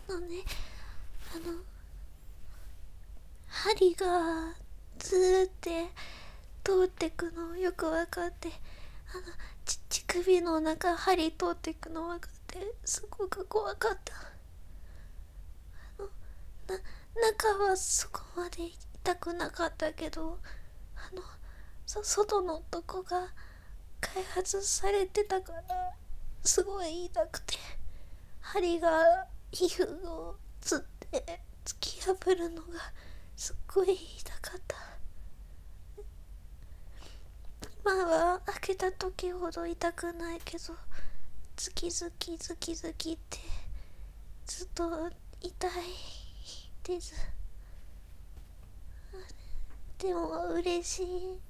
ね、針がずーって通ってくのよく分かって、乳首の中針通ってくの分かってすごく怖かった。な中はそこまで痛くなかったけど、外のとこが開発されてたからすごい痛くて、針が皮膚をつって突き破るのがすっごい痛かった。今は開けた時ほど痛くないけど、ズキズキズキズキってずっと痛いです。でも嬉しい。